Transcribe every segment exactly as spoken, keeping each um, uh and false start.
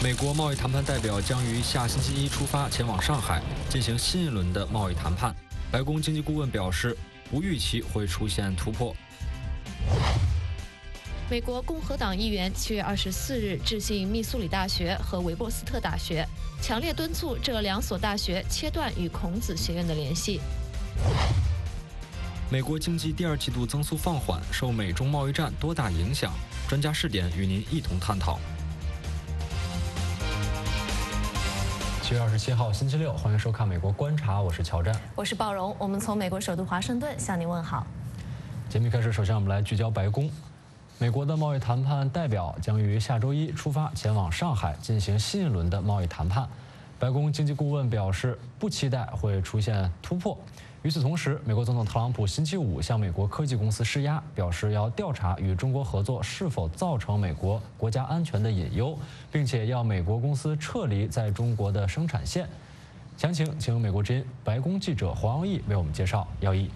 美国贸易谈判代表将于下星期一出发前往上海进行新一轮的贸易谈判。白宫经济顾问表示，不预期会出现突破。 美国共和党议员七月二十四日致信密苏里大学和韦伯斯特大学，强烈敦促这两所大学切断与孔子学院的联系。 美国经济第二季度增速放缓，受美中贸易战多大影响？专家视点与您一同探讨。七月二十七号星期六，欢迎收看《美国观察》，我是乔战， 我是鲍荣，我们从美国首都华盛顿向您问好。 节目开始，首先我们来聚焦白宫。美国的贸易谈判代表将于下周一出发前往上海进行新一轮的贸易谈判。白宫经济顾问表示，不期待会出现突破。与此同时，美国总统特朗普星期五向美国科技公司施压，表示要调查与中国合作是否造成美国国家安全的隐忧，并且要美国公司撤离在中国的生产线。详情请美国之音白宫记者黄耀义为我们介绍。耀义。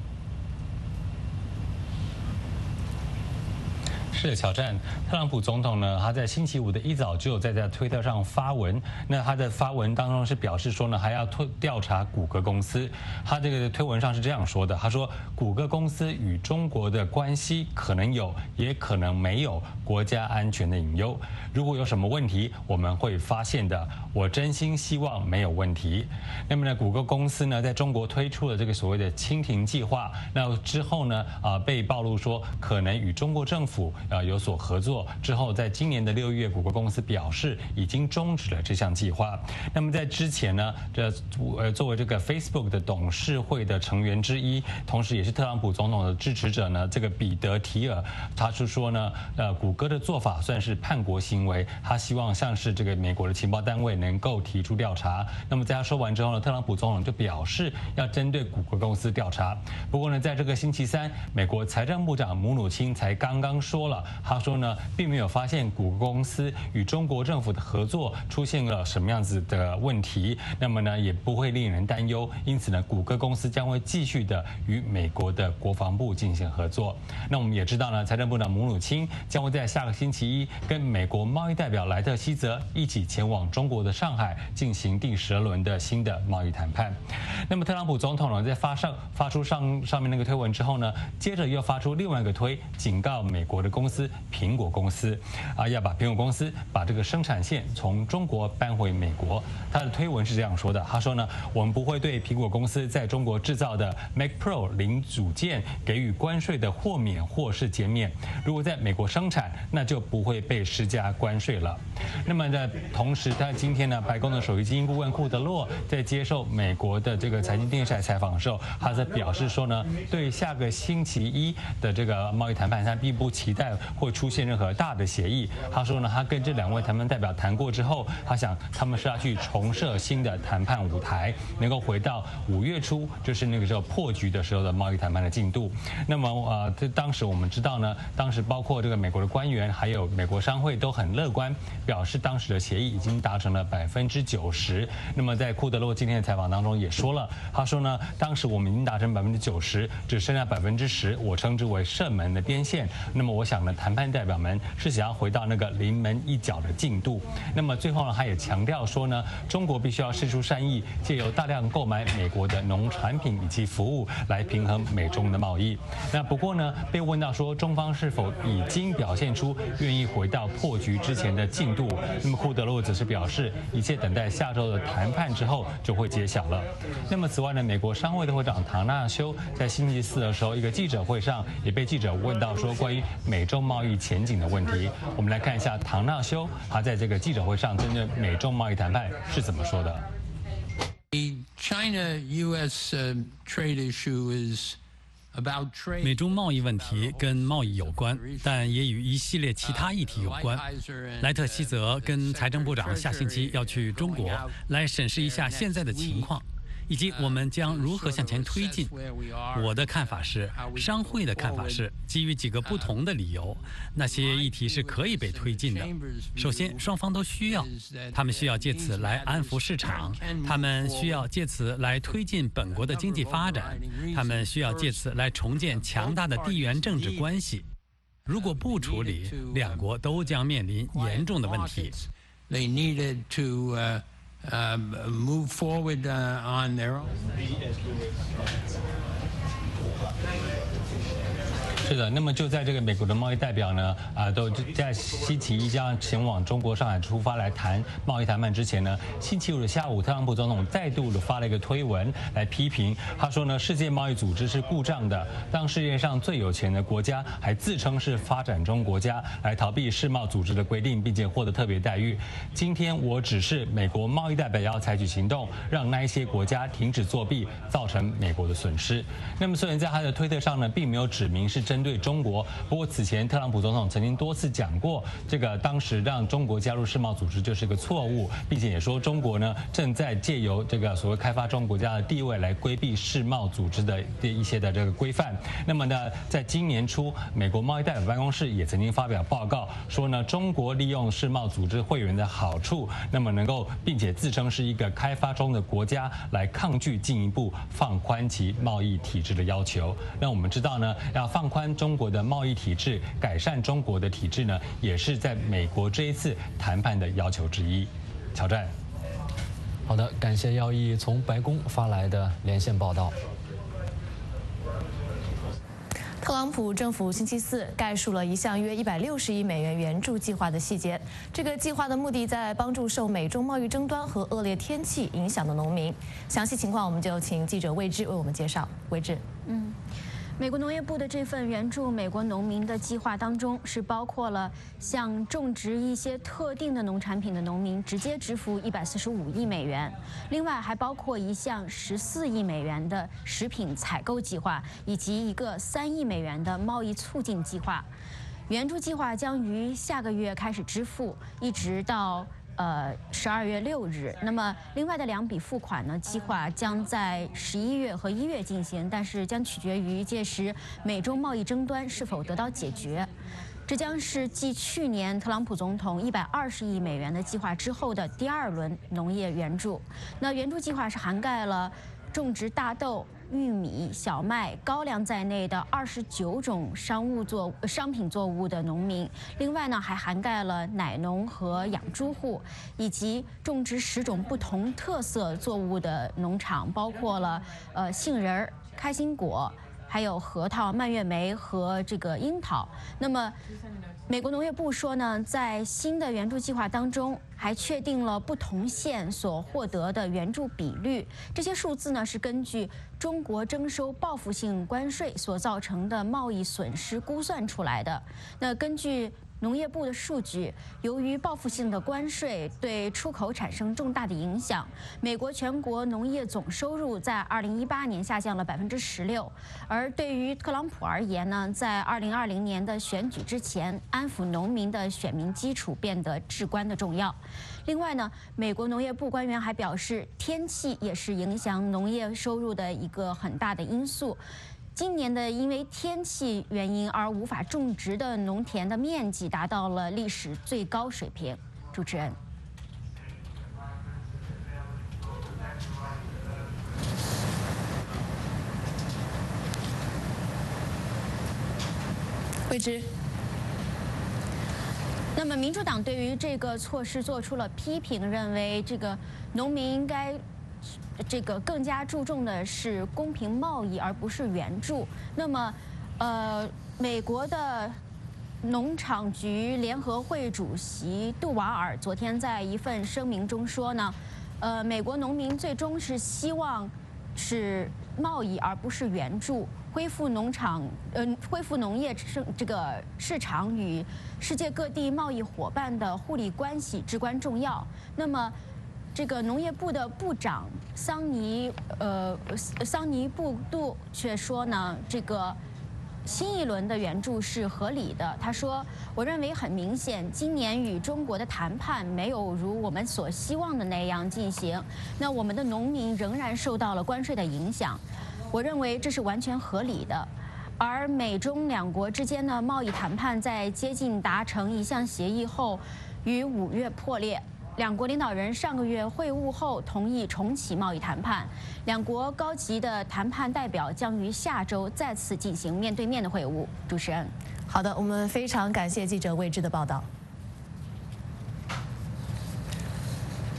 是的，乔战，特朗普总统呢，他在星期五的一早就有在在推特上发文。那他的发文当中是表示说呢，还要推调查谷歌公司。他这个推文上是这样说的：他说，谷歌公司与中国的关系可能有，也可能没有国家安全的隐忧。如果有什么问题，我们会发现的。我真心希望没有问题。那么呢，谷歌公司呢，在中国推出了这个所谓的蜻蜓计划。那之后呢，啊、呃，被暴露说可能与中国政府。呃，有所合作之后，在今年的六月，谷歌公司表示已经终止了这项计划。那么在之前呢，这呃作为这个 Facebook 的董事会的成员之一，同时也是特朗普总统的支持者呢，这个彼得提尔，他是说呢，呃，谷歌的做法算是叛国行为，他希望像是这个美国的情报单位能够提出调查。那么在他说完之后呢，特朗普总统就表示要针对谷歌公司调查。不过呢，在这个星期三，美国财政部长姆努钦才刚刚说了。他说呢，并没有发现谷歌公司与中国政府的合作出现了什么样子的问题，那么呢，也不会令人担忧。因此呢，谷歌公司将会继续的与美国的国防部进行合作。那我们也知道呢，财政部长姆努钦将会在下个星期一跟美国贸易代表莱特希泽一起前往中国的上海进行第十二轮的新的贸易谈判。那么特朗普总统呢，在发上发出上上面那个推文之后呢，接着又发出另外一个推，警告美国的公司。苹果公司啊，要把苹果公司把这个生产线从中国搬回美国。他的推文是这样说的：他说呢，我们不会对苹果公司在中国制造的 Mac Pro 零组件给予关税的豁免或是减免。如果在美国生产，那就不会被施加关税了。那么呢，同时他今天呢，白宫的首席经济顾问库德洛在接受美国的这个财经电视台采访的时候，他在表示说呢，对下个星期一的这个贸易谈判，他并不期待会出现任何大的协议。他说呢，他跟这两位谈判代表谈过之后，他想他们是要去重设新的谈判舞台，能够回到五月初，就是那个时候破局的时候的贸易谈判的进度。那么呃，这当时我们知道呢，当时包括这个美国的官员还有美国商会都很乐观，表示当时的协议已经达成了百分之九十。那么在库德洛今天的采访当中也说了，他说呢，当时我们已经达成百分之九十，只剩下百分之十，我称之为射门的边线。那么我想呢，谈判代表们是想要回到那个临门一脚的进度。那么最后呢，他也强调说呢，中国必须要释出善意，借由大量购买美国的农产品以及服务来平衡美中的贸易。那不过呢，被问到说中方是否已经表现出愿意回到破局之前的进度，那么库德洛则是表示，一切等待下周的谈判之后就会揭晓了。那么此外呢，美国商会的会长唐纳修在星期四的时候一个记者会上也被记者问到说关于美中贸易前景的问题。我们来看一下唐纳修他在这个记者会上针对美中贸易谈判是怎么说的。 The China-U S trade issue is about trade. 美中贸易问题跟贸易有关，但也与一系列其他议题有关。莱特希泽跟财政部长下星期要去中国来审视一下现在的情况。以及我们将如何向前推进。我的看法是，商会的看法是，基于几个不同的理由，那些议题是可以被推进的。首先，双方都需要，他们需要借此来安抚市场，他们需要借此来推进本国的经济发展，他们需要借此来重建强大的地缘政治关系。如果不处理，两国都将面临严重的问题。 they needed to uh, uh, move forward uh, on their own. 是的，那么就在这个美国的贸易代表呢，啊，都在星期一将前往中国上海出发来谈贸易谈判之前呢，星期五的下午，特朗普总统再度的发了一个推文来批评，他说呢，世界贸易组织是故障的，当世界上最有钱的国家还自称是发展中国家，来逃避世贸组织的规定，并且获得特别待遇。今天我只是美国贸易代表要采取行动，让那一些国家停止作弊，造成美国的损失。那么虽然在他的推特上呢，并没有指明是针对中国，不过此前特朗普总统曾经多次讲过，这个当时让中国加入世贸组织就是个错误，并且也说中国呢正在借由这个所谓开发中国家的地位来规避世贸组织的一些的这个规范。那么呢，在今年初，美国贸易代表办公室也曾经发表报告说呢，中国利用世贸组织会员的好处，那么能够并且自称是一个开发中的国家，来抗拒进一步放宽其贸易体制的要求。那我们知道呢，要放宽中国的贸易体制，改善中国的体制呢，也是在美国这一次谈判的要求之一。乔战， 好的，感谢耀毅从白宫发来的连线报道。 特朗普政府星期四概述了一项约一百六十亿美元援助计划的细节。这个计划的目的在帮助受美中贸易争端和恶劣天气影响的农民。详细情况，我们就请记者魏志为我们介绍。魏志， 嗯。美国农业部的这份援助美国农民的计划当中，是包括了向种植一些特定的农产品的农民直接支付一百四十五亿美元，另外还包括一项十四亿美元的食品采购计划，以及一个三亿美元的贸易促进计划。援助计划将于下个月开始支付，一直到呃，十二月六日。那么，另外的两笔付款呢，计划将在十一月和一月进行，但是将取决于届时美中贸易争端是否得到解决。这将是继去年特朗普总统一百二十亿美元的计划之后的第二轮农业援助。那援助计划是涵盖了种植大豆、玉米、小麦、高粱在内的二十九种商务作商品作物的农民，另外呢还涵盖了奶农和养猪户，以及种植十种不同特色作物的农场，包括了呃杏仁、开心果，还有核桃、蔓越莓和这个樱桃。那么，美国农业部说呢，在新的援助计划当中，还确定了不同县所获得的援助比率。这些数字呢，是根据中国征收报复性关税所造成的贸易损失估算出来的。那根据农业部的数据，由于报复性的关税对出口产生重大的影响，美国全国农业总收入在二零一八年下降了百分之十六。而对于特朗普而言呢，在二零二零年的选举之前，安抚农民的选民基础变得至关的重要。另外呢，美国农业部官员还表示，天气也是影响农业收入的一个很大的因素。今年的因为天气原因而无法种植的农田的面积达到了历史最高水平。主持人， 慧芝。 那么，民主党对于这个措施做出了批评，认为这个农民应该。这个更加注重的是公平贸易，而不是援助。那么，呃，美国的农场局联合会主席杜瓦尔昨天在一份声明中说呢，呃，美国农民最终是希望是贸易而不是援助，恢复农场，呃，恢复农业市这个市场与世界各地贸易伙伴的互利关系至关重要。那么。这个农业部的部长桑尼呃桑尼布杜却说呢，这个新一轮的援助是合理的。他说：“我认为很明显，今年与中国的谈判没有如我们所希望的那样进行。那我们的农民仍然受到了关税的影响。我认为这是完全合理的。”而美中两国之间的贸易谈判在接近达成一项协议后，于五月破裂。两国领导人上个月会晤后同意重启贸易谈判，两国高级的谈判代表将于下周再次进行面对面的会晤。主持人， 好的，我们非常感谢记者魏志的报道。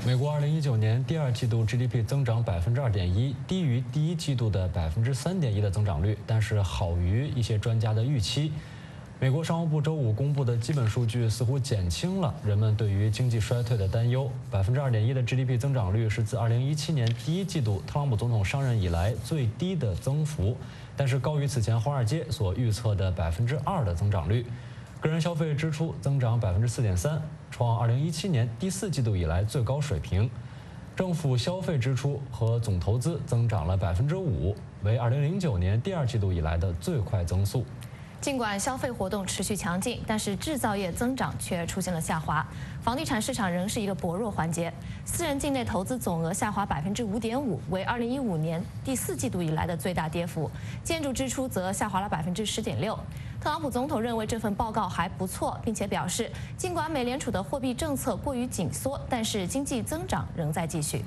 美国二零一九年第二季度 G D P 增长百分之二点一，低于第一季度的百分之三点一的增长率，但是好于一些专家的预期。美国商务部周五公布的基本数据似乎减轻了人们对于经济衰退的担忧。百分之二点一的 G D P 增长率是自二零一七年第一季度特朗普总统上任以来最低的增幅，但是高于此前华尔街所预测的百分之二的增长率。个人消费支出增长百分之四点三，创二零一七年第四季度以来最高水平。政府消费支出和总投资增长了百分之五，为二零零九年第二季度以来的最快增速。 尽管消费活动持续强劲，但是制造业增长却出现了下滑，房地产市场仍是一个薄弱环节。私人境内投资总额下滑百分之五点五，为二零一五年第四季度以来的最大跌幅。建筑支出则下滑了百分之十点六。特朗普总统认为这份报告还不错，并且表示，尽管美联储的货币政策过于紧缩，但是经济增长仍在继续。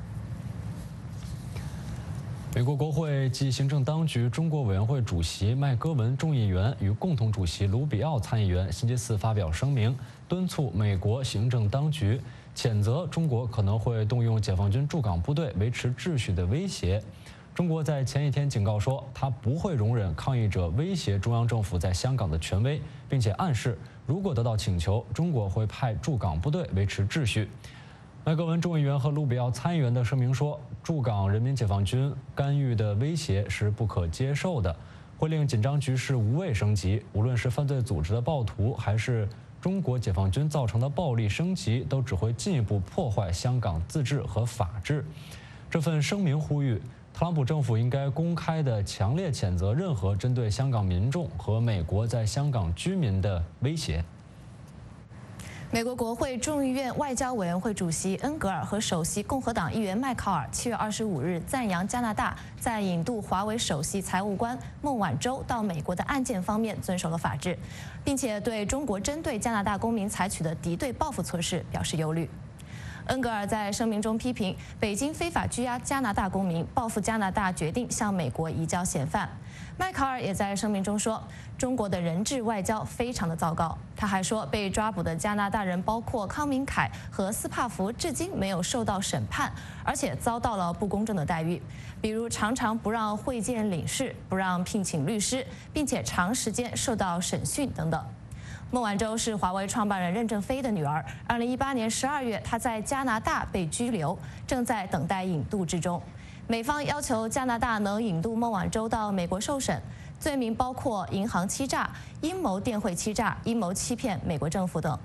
美国国会及行政当局中国委员会主席麦戈文众议员与共同主席卢比奥参议员星期四发表声明，敦促美国行政当局谴责中国可能会动用解放军驻港部队维持秩序的威胁。中国在前一天警告说，他不会容忍抗议者威胁中央政府在香港的权威，并且暗示如果得到请求，中国会派驻港部队维持秩序。麦戈文众议员和卢比奥参议员的声明说，驻港人民解放军干预的威胁是不可接受的，会令紧张局势无谓升级。无论是犯罪组织的暴徒，还是中国解放军造成的暴力升级，都只会进一步破坏香港自治和法治。这份声明呼吁，特朗普政府应该公开地强烈谴责任何针对香港民众和美国在香港居民的威胁。 美国国会众议院外交委员会主席恩格尔和首席共和党议员麦考尔七月二十五日赞扬加拿大在引渡华为首席财务官孟晚舟到美国的案件方面遵守了法治，并且对中国针对加拿大公民采取的敌对报复措施表示忧虑。恩格尔在声明中批评北京非法拘押加拿大公民，报复加拿大决定向美国移交嫌犯。麦考尔也在声明中说，中国的人质外交非常的糟糕。他还说，被抓捕的加拿大人包括康明凯和斯帕福，至今没有受到审判，而且遭到了不公正的待遇，比如常常不让会见领事，不让聘请律师，并且长时间受到审讯等等。孟晚舟是华为创办人任正非的女儿。二零一八年十二月，她在加拿大被拘留，正在等待引渡之中。美方要求加拿大能引渡孟晚舟到美国受审，罪名包括银行欺诈、阴谋电汇欺诈、阴谋欺骗美国政府等。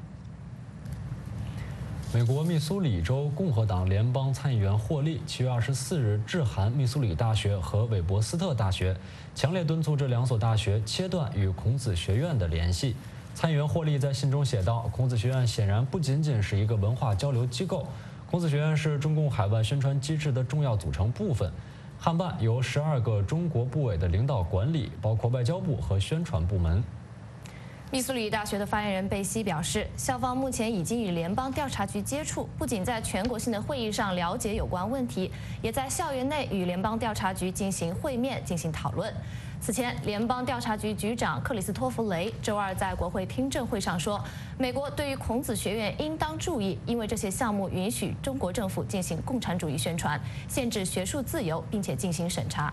美国密苏里州共和党联邦参议员霍利七月二十四日致函密苏里大学和韦伯斯特大学，强烈敦促这两所大学切断与孔子学院的联系。参议员霍利在信中写道：“孔子学院显然不仅仅是一个文化交流机构，孔子学院是中共海外宣传机制的重要组成部分。汉办由十二个中国部委的领导管理，包括外交部和宣传部门。” 密苏里大学的发言人贝西表示，校方目前已经与联邦调查局接触，不仅在全国性的会议上了解有关问题，也在校园内与联邦调查局进行会面进行讨论。此前，联邦调查局局长克里斯托弗雷周二在国会听证会上说，美国对于孔子学院应当注意，因为这些项目允许中国政府进行共产主义宣传，限制学术自由，并且进行审查。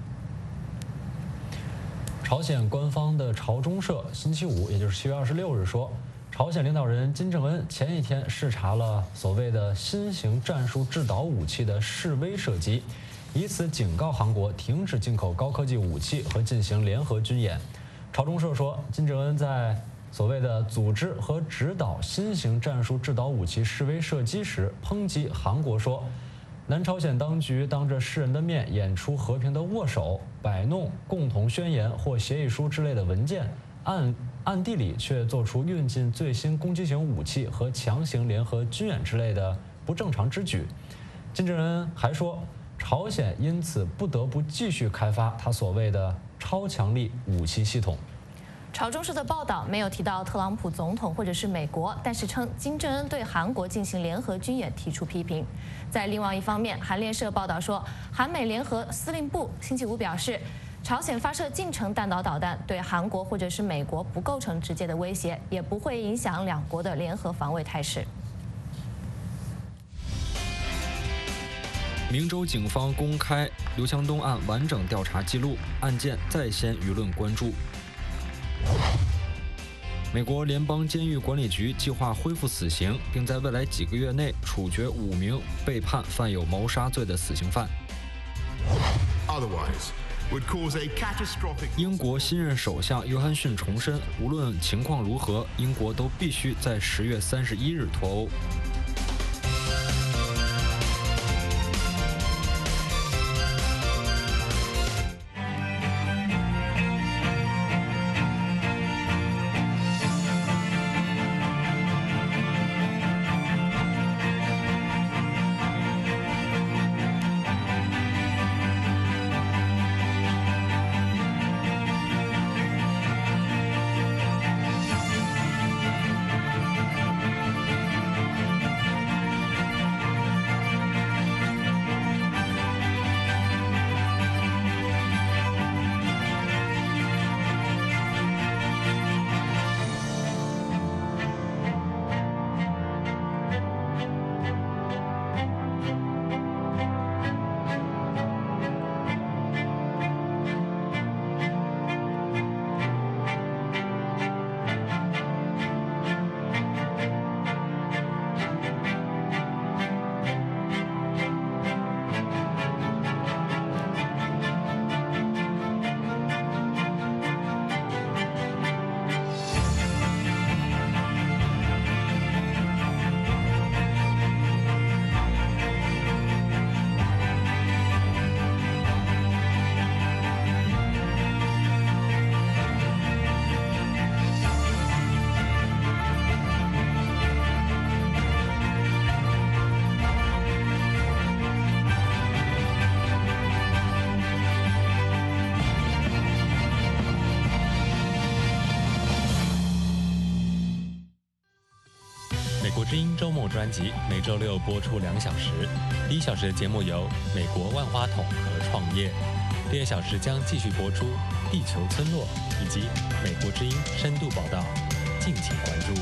朝鲜官方的朝中社星期五，也就是七月二十六日说，朝鲜领导人金正恩前一天视察了所谓的新型战术制导武器的示威射击，以此警告韩国停止进口高科技武器和进行联合军演。朝中社说，金正恩在所谓的组织和指导新型战术制导武器示威射击时，抨击韩国说，南朝鲜当局当着世人的面演出和平的握手，摆弄共同宣言或协议书之类的文件，暗暗地里却做出运进最新攻击型武器和强行联合军演之类的不正常之举。金正恩还说，朝鲜因此不得不继续开发他所谓的超强力武器系统。 朝中社的报道没有提到特朗普总统或者是美国，但是称金正恩对韩国进行联合军演提出批评。在另外一方面，韩联社报道说，韩美联合司令部星期五表示，朝鲜发射近程弹道导弹对韩国或者是美国不构成直接的威胁，也不会影响两国的联合防卫态势。 明州警方公开刘强东案完整调查记录，案件再掀舆论关注。美国联邦监狱管理局计划恢复死刑，并在未来几个月内处决五名被判犯有谋杀罪的死刑犯。英国新任首相约翰逊重申，无论情况如何，英国都必须在十月三十一日脱欧。 国之音周末专辑每周六播出两小时，第一小时的节目由美国万花筒和创业，第二小时将继续播出地球村落以及美国之音深度报道，敬请关注。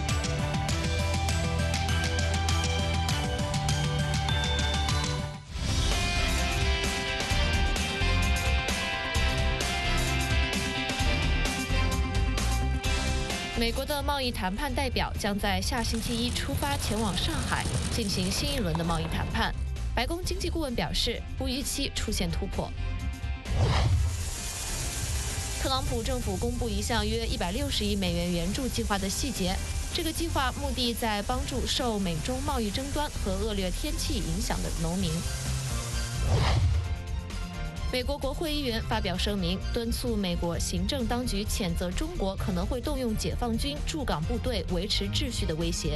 美国的贸易谈判代表将在下星期一出发前往上海进行新一轮的贸易谈判。白宫经济顾问表示，不预期出现突破。特朗普政府公布一项约一百六十亿美元援助计划的细节，这个计划目的在帮助受美中贸易争端和恶劣天气影响的农民。美国国会议员发表声明，敦促美国行政当局谴责中国可能会动用解放军驻港部队维持秩序的威胁。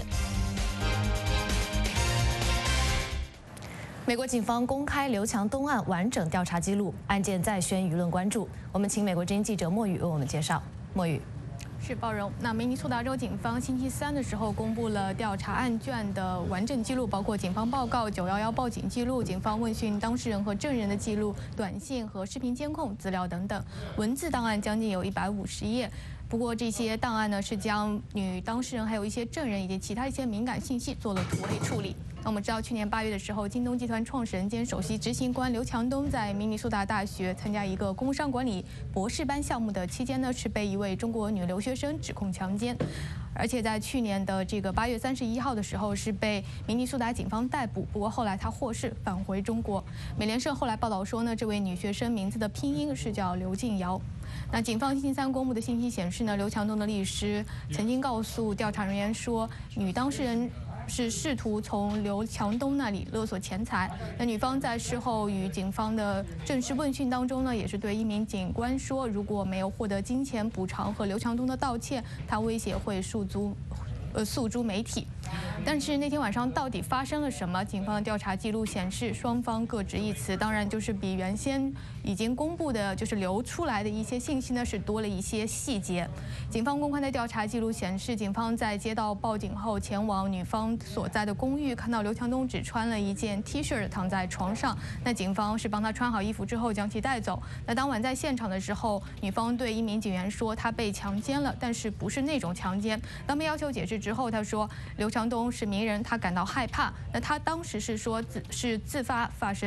美国警方公开刘强东案完整调查记录，案件再掀舆论关注。我们请美国之音记者莫宇为我们介绍。莫宇。 是包容。那明尼苏达州警方星期三的时候公布了调查案卷的完整记录，包括警方报告、九一一报警记录、警方问讯当事人和证人的记录、短信和视频监控资料等等。文字档案将近有一百五十页。不过这些档案呢，是将女当事人还有一些证人以及其他一些敏感信息做了图类处理。那我们知道，去年八月的时候，京东集团创始人兼首席执行官刘强东在明尼苏达大学参加一个工商管理博士班项目的期间呢，是被一位中国女留学生指控强奸，而且在去年的这个八月三十一号的时候是被明尼苏达警方逮捕。不过后来他获释返回中国。美联社后来报道说呢，这位女学生名字的拼音是叫刘静瑶。那警方星期三公布的信息显示呢，刘强东的律师曾经告诉调查人员说，女当事人是试图从刘强东那里勒索钱财。那女方在事后与警方的正式问讯当中呢，也是对一名警官说，如果没有获得金钱补偿和刘强东的道歉，他威胁会诉诸呃诉诸媒体。但是那天晚上到底发生了什么？警方的调查记录显示，双方各执一词，当然就是比原先已经公布的，就是流出来的一些信息呢，是多了一些细节。警方公开的调查记录显示，警方在接到报警后，前往女方所在的公寓，看到刘强东只穿了一件 T 恤躺在床上。那警方是帮他穿好衣服之后将其带走。那当晚在现场的时候，女方对一名警员说，她被强奸了，但是不是那种强奸。当被要求解释之后，她说刘强东是名人，他感到害怕。那他当时是说自是自发发生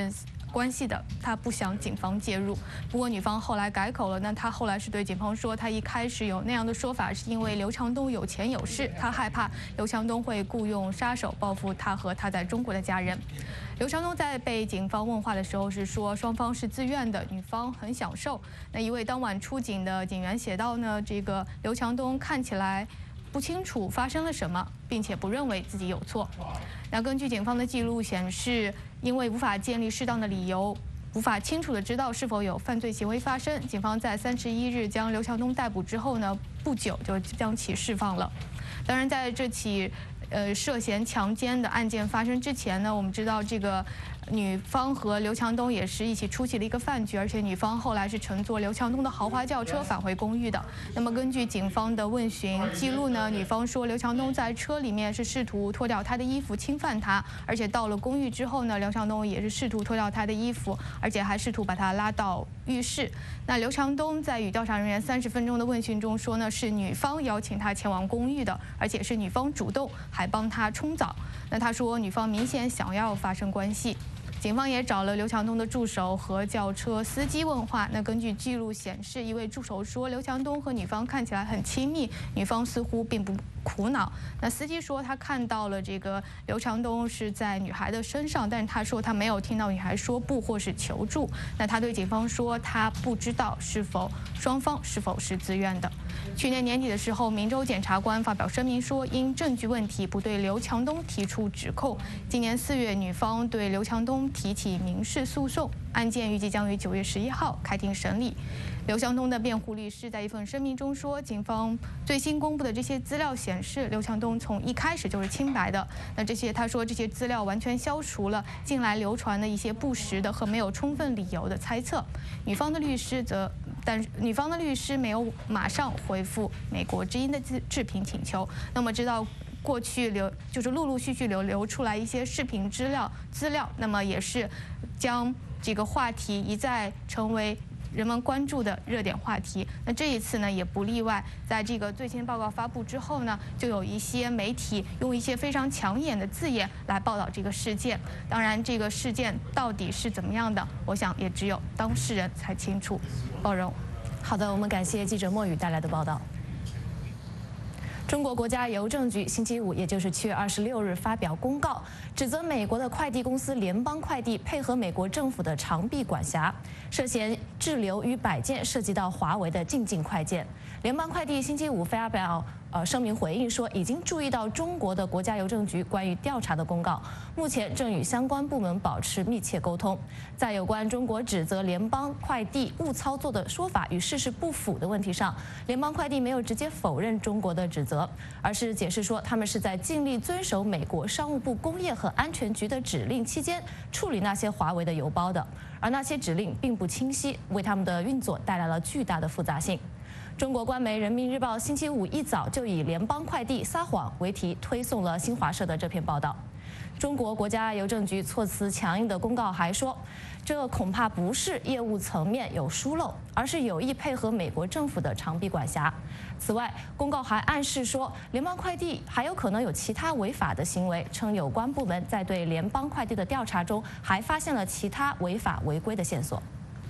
关系的，他不想警方介入。不过女方后来改口了，那她后来是对警方说，她一开始有那样的说法，是因为刘强东有钱有势，她害怕刘强东会雇佣杀手报复她和她在中国的家人。刘强东在被警方问话的时候是说，双方是自愿的，女方很享受。那一位当晚出警的警员写道呢，这个刘强东看起来不清楚发生了什么，并且不认为自己有错。那根据警方的记录显示，因为无法建立适当的理由，无法清楚地知道是否有犯罪行为发生，警方在三十一日将刘强东逮捕之后呢，不久就将其释放了。当然，在这起呃涉嫌强奸的案件发生之前呢，我们知道这个女方和刘强东也是一起出席了一个饭局，而且女方后来是乘坐刘强东的豪华轿车返回公寓的。那么根据警方的问询记录呢，女方说刘强东在车里面是试图脱掉她的衣服侵犯她，而且到了公寓之后呢，刘强东也是试图脱掉她的衣服，而且还试图把她拉到浴室。那刘强东在与调查人员三十分钟的问询中说呢，是女方邀请他前往公寓的，而且是女方主动，还帮他冲澡。那他说女方明显想要发生关系。警方也找了刘强东的助手和轿车司机问话。那根据记录显示，一位助手说刘强东和女方看起来很亲密，女方似乎并不苦恼。那司机说他看到了这个刘强东是在女孩的身上，但是他说他没有听到女孩说不或是求助。那他对警方说他不知道是否双方是否是自愿的。去年年底的时候，明州检察官发表声明说，因证据问题不对刘强东提出指控。今年四月，女方对刘强东提起民事诉讼，案件预计将于九月十一号开庭审理。刘强东的辩护律师在一份声明中说，警方最新公布的这些资料显示，刘强东从一开始就是清白的。那这些他说这些资料完全消除了近来流传的一些不实的和没有充分理由的猜测。女方的律师则，但女方的律师没有马上回复美国之音的置评请求。那么知道过去流就是陆陆续续流流出来一些视频资料资料，那么也是将这个话题一再成为人们关注的热点话题。那这一次呢也不例外，在这个最新报告发布之后呢，就有一些媒体用一些非常抢眼的字眼来报道这个事件。当然，这个事件到底是怎么样的，我想也只有当事人才清楚。包容。 好的，我们感谢记者莫宇带来的报道。中国国家邮政局星期五，也就是七月二十六日发表公告，指责美国的快递公司联邦快递配合美国政府的长臂管辖，涉嫌滞留逾百件涉及到华为的进境快件。联邦快递星期五发表呃声明回应说，已经注意到中国的国家邮政局关于调查的公告，目前正与相关部门保持密切沟通。在有关中国指责联邦快递误操作的说法与事实不符的问题上，联邦快递没有直接否认中国的指责，而是解释说他们是在尽力遵守美国商务部工业和安全局的指令期间处理那些华为的邮包的，而那些指令并不清晰，为他们的运作带来了巨大的复杂性。中国官媒《人民日报》星期五一早就以“联邦快递撒谎”为题推送了新华社的这篇报道。中国国家邮政局措辞强硬的公告还说，这恐怕不是业务层面有疏漏，而是有意配合美国政府的长臂管辖。此外，公告还暗示说，联邦快递还有可能有其他违法的行为，称有关部门在对联邦快递的调查中还发现了其他违法违规的线索。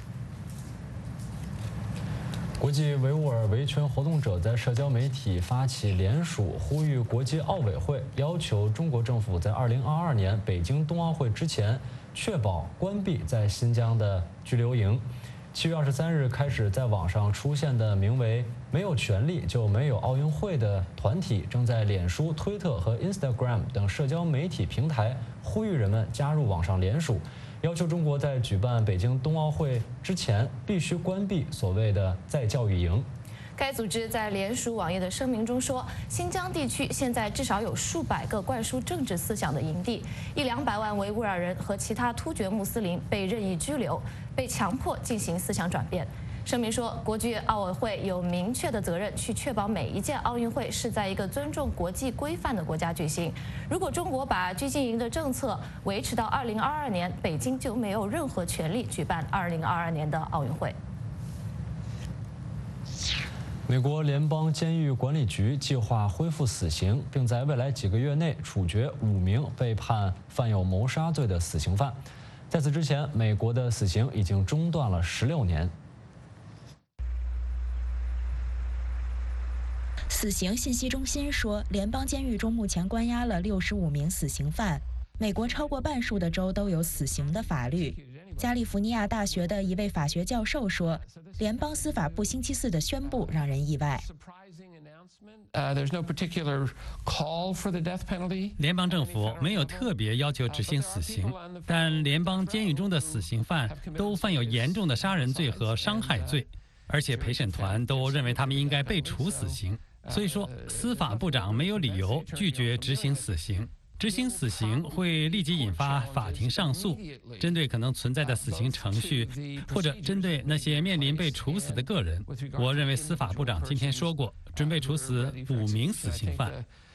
国际维吾尔维权活动者在社交媒体发起联署，呼吁国际奥委会要求中国政府在二零二二年北京冬奥会之前，确保关闭在新疆的拘留营。七月二十三日开始在网上出现的名为“没有权利就没有奥运会”的团体，正在脸书、推特和 Instagram 等社交媒体平台呼吁人们加入网上联署，要求中国在举办北京冬奥会之前必须关闭所谓的再教育营。 该组织在联署网页的声明中说，新疆地区现在至少有数百个灌输政治思想的营地，一两百万维吾尔人和其他突厥穆斯林被任意拘留，被强迫进行思想转变。声明说，国际奥委会有明确的责任去确保每一届奥运会是在一个尊重国际规范的国家举行。如果中国把拘禁营的政策维持到二零二二年，北京就没有任何权利举办二零二二年的奥运会。 美国联邦监狱管理局计划恢复死刑，并在未来几个月内处决五名被判犯有谋杀罪的死刑犯。 在此之前，美国的死刑已经中断了十六年。 死刑信息中心说，联邦监狱中目前关押了六十五名死刑犯。美国超过半数的州都有死刑的法律。加利福尼亚大学的一位法学教授说，联邦司法部星期四的宣布让人意外。 联邦政府没有特别要求执行死刑，但联邦监狱中的死刑犯都犯有严重的杀人罪和伤害罪，而且陪审团都认为他们应该被处死刑。所以说，司法部长没有理由拒绝执行死刑。执行死刑会立即引发法庭上诉，针对可能存在的死刑程序，或者针对那些面临被处死的个人。我认为司法部长今天说过，准备处死五名死刑犯。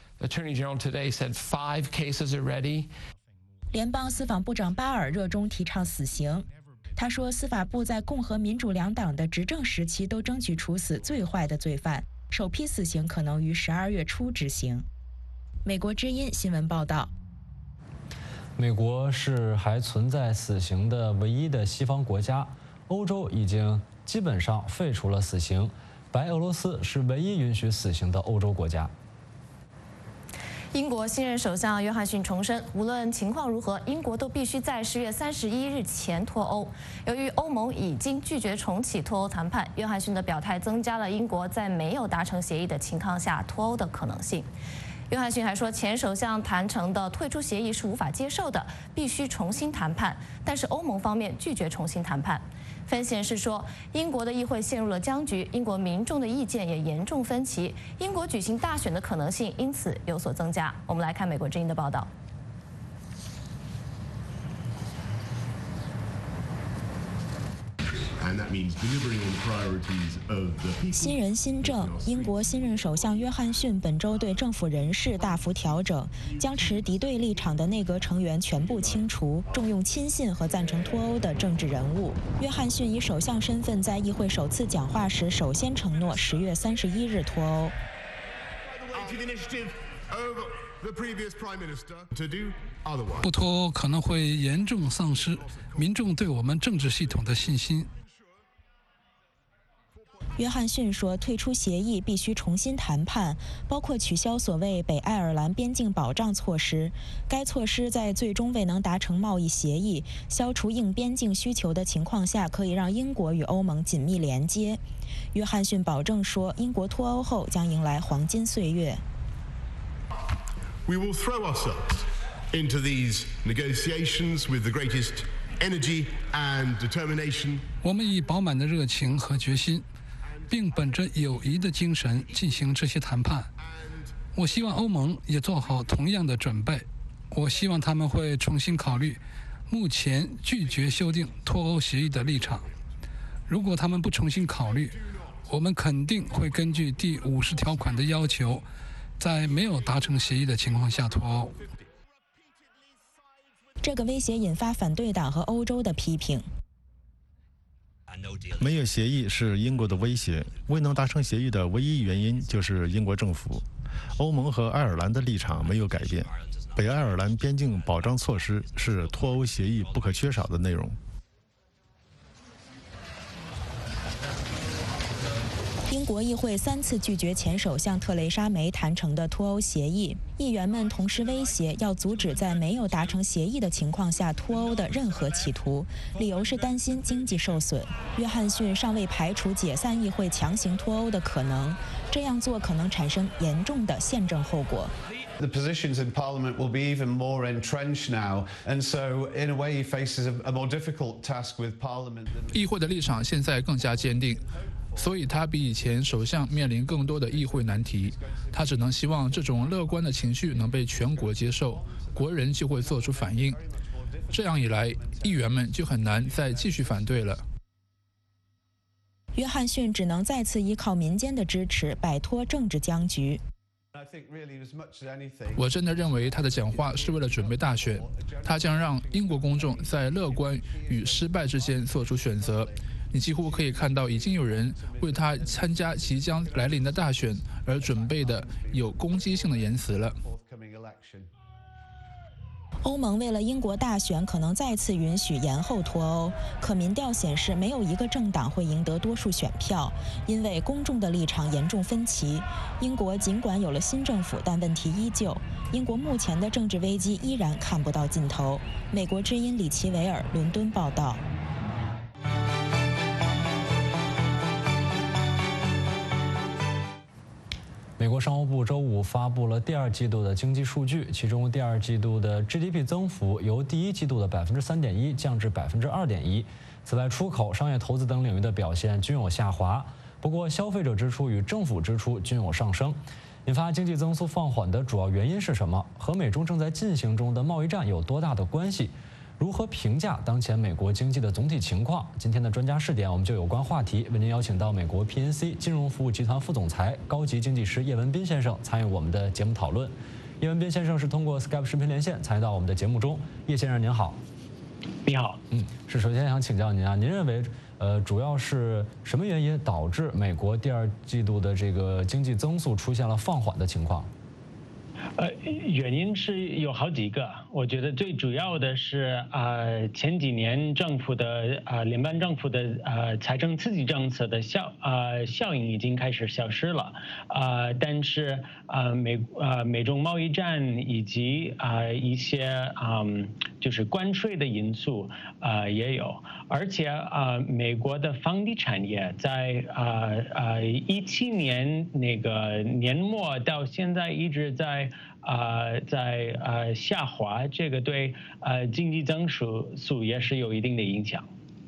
联邦司法部长巴尔热衷提倡死刑。他说，司法部在共和民主两党的执政时期都争取处死最坏的罪犯，首批死刑可能于十二月初执行。美国之音新闻报道， 美国是还存在死刑的唯一的西方国家，欧洲已经基本上废除了死刑，白俄罗斯是唯一允许死刑的欧洲国家。 英国新任首相约翰逊重申，无论情况如何，英国都必须在十月三十一日前脱欧。由于欧盟已经拒绝重启脱欧谈判，约翰逊的表态增加了英国在没有达成协议的情况下脱欧的可能性。约翰逊还说，前首相谈成的退出协议是无法接受的，必须重新谈判。但是欧盟方面拒绝重新谈判。分析人士说，英国的议会陷入了僵局，英国民众的意见也严重分歧，英国举行大选的可能性因此有所增加。我们来看美国之音的报道。 新人新政，英国新任首相约翰逊本周对政府人事大幅调整，将持敌对立场的内阁成员全部清除，重用亲信和赞成脱欧的政治人物。约翰逊以首相身份在议会首次讲话时，首先承诺十月三十一日脱欧。 不脱欧可能会严重丧失民众对我们政治系统的信心。 约翰逊说，退出协议必须重新谈判，包括取消所谓北爱尔兰边境保障措施。该措施在最终未能达成贸易协议、消除硬边境需求的情况下，可以让英国与欧盟紧密连接。约翰逊保证说，英国脱欧后将迎来黄金岁月。 We will throw ourselves into these negotiations with the greatest energy and determination. 我们以饱满的热情和决心，并本着友谊的精神进行这些谈判。我希望欧盟也做好同样的准备。我希望他们会重新考虑目前拒绝修订脱欧协议的立场。如果他们不重新考虑，我们肯定会根据第五十条款的要求，在没有达成协议的情况下脱欧。 这个威胁引发反对党和欧洲的批评。 没有协议是英国的威胁，未能达成协议的唯一原因就是英国政府。欧盟和爱尔兰的立场没有改变，北爱尔兰边境保障措施是脱欧协议不可缺少的内容。 英国议会三次拒绝前首相特蕾莎梅谈成的脱欧协议，议员们同时威胁要阻止在没有达成协议的情况下脱欧的任何企图，理由是担心经济受损。约翰逊尚未排除解散议会强行脱欧的可能，这样做可能产生严重的宪政后果。 The positions in Parliament will be even more entrenched now, and so in a way he faces a more difficult task with Parliament. 议会的立场现在更加坚定，所以他比以前首相面临更多的议会难题。他只能希望这种乐观的情绪能被全国接受，国人就会做出反应。这样一来，议员们就很难再继续反对了。 约翰逊只能再次依靠民间的支持，摆脱政治僵局。 我真的认为他的讲话是为了准备大选，他将让英国公众在乐观与失败之间做出选择。你几乎可以看到，已经有人为他参加即将来临的大选而准备的有攻击性的言辞了。 欧盟为了英国大选可能再次允许延后脱欧，可民调显示没有一个政党会赢得多数选票，因为公众的立场严重分歧。英国尽管有了新政府，但问题依旧。英国目前的政治危机依然看不到尽头。美国之音李奇维尔伦敦报道。 美国商务部周五发布了第二季度的经济数据，其中第二季度的 G D P 增幅由第一季度的百分之三点一降至百分之二点一。此外，出口、商业投资等领域的表现均有下滑。不过，消费者支出与政府支出均有上升。引发经济增速放缓的主要原因是什么？和美中正在进行中的贸易战有多大的关系？如何评价当前美国经济的总体情况？今天的专家视点，我们就有关话题为您邀请到美国 P N C 金融服务集团副总裁、高级经济师叶文斌先生参与我们的节目讨论。叶文斌先生是通过 Skype 视频连线参与到我们的节目中。叶先生您好。 你好。 嗯，是首先想请教您啊，您认为呃主要是什么原因导致美国第二季度的这个经济增速出现了放缓的情况？ 呃，原因是有好几个，我觉得最主要的是啊、呃，前几年政府的啊、呃，联邦政府的呃财政刺激政策的效呃效应已经开始消失了，啊、呃，但是啊、呃、美啊、呃、美中贸易战以及啊、呃、一些嗯就是关税的因素啊、呃、也有，而且啊、呃、美国的房地产业在啊啊一七年那个年末到现在一直在。呃，在呃下滑，这个对呃经济增速速也是有一定的影响。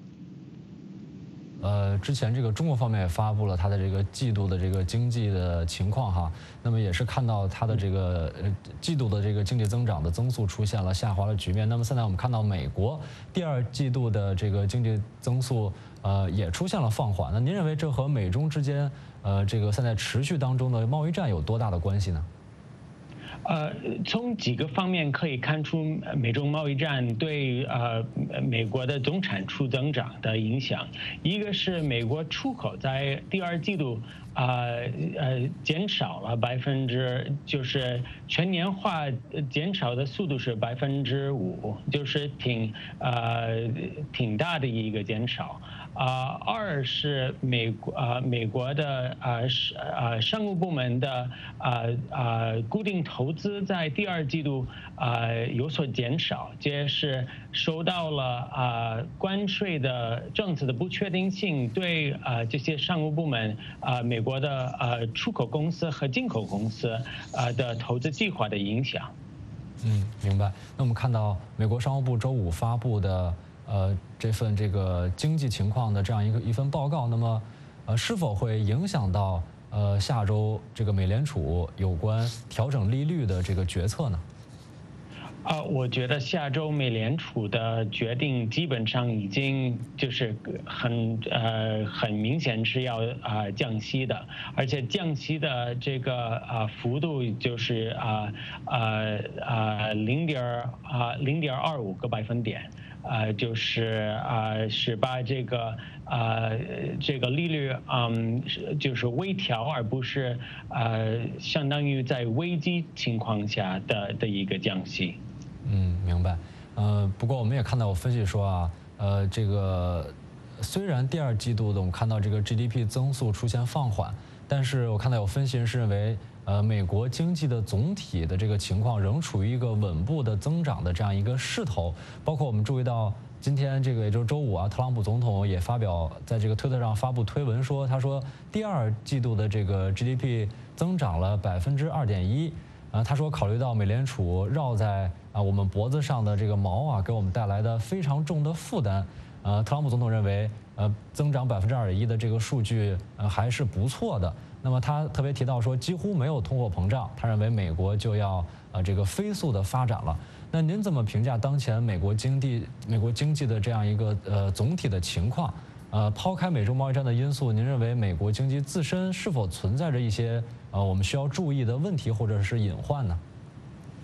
呃，之前这个中国方面也发布了它的这个季度的这个经济的情况哈，那么也是看到它的这个呃季度的这个经济增长的增速出现了下滑的局面。那么现在我们看到美国第二季度的这个经济增速呃也出现了放缓。那您认为这和美中之间呃这个现在持续当中的贸易战有多大的关系呢？ 呃，从几个方面可以看出美中贸易战对呃美国的总产出增长的影响。一个是美国出口在第二季度呃呃减少了百分之，就是全年化减少的速度是百分之五，就是挺呃挺大的一个减少。啊、呃，二是美国啊、呃、美国的啊是啊商务部门的啊啊固定投资在第二季度啊、呃、有所减少，这是受到了啊、呃、关税的政策的不确定性对啊、呃、这些商务部门啊、呃、美国的呃出口公司和进口公司啊、呃、的投资计划的影响。 嗯，明白。那我们看到美国商务部周五发布的。呃，这份这个经济情况的这样一个一份报告，那么，呃，是否会影响到呃下周这个美联储有关调整利率的这个决策呢？ 啊，我觉得下周美联储的决定基本上已经就是很呃很明显是要啊、呃、降息的，而且降息的这个啊、呃、幅度就是啊啊啊零点啊零点二五个百分点。呃，就是啊，是把这个呃这个利率嗯，就是微调，而不是呃相当于在危机情况下的的一个降息。 嗯，明白。呃，不过我们也看到有分析说啊，呃，这个虽然第二季度的我们看到这个 G D P 增速出现放缓，但是我看到有分析人士认为。呃，美国经济的总体的这个情况仍处于一个稳步的增长的这样一个势头，包括我们注意到今天这个也就是周五啊，特朗普总统也发表在这个推特上发布推文说，他说第二季度的这个 G D P 增长了百分之二点一，啊，他说考虑到美联储绕在啊我们脖子上的这个毛啊，给我们带来的非常重的负担，呃，特朗普总统认为，呃，增长百分之二点一的这个数据呃还是不错的。那么他特别提到说，几乎没有通货膨胀，他认为美国就要呃这个飞速的发展了。那您怎么评价当前美国经济美国经济的这样一个呃总体的情况？呃，抛开美中贸易战的因素，您认为美国经济自身是否存在着一些呃我们需要注意的问题或者是隐患呢？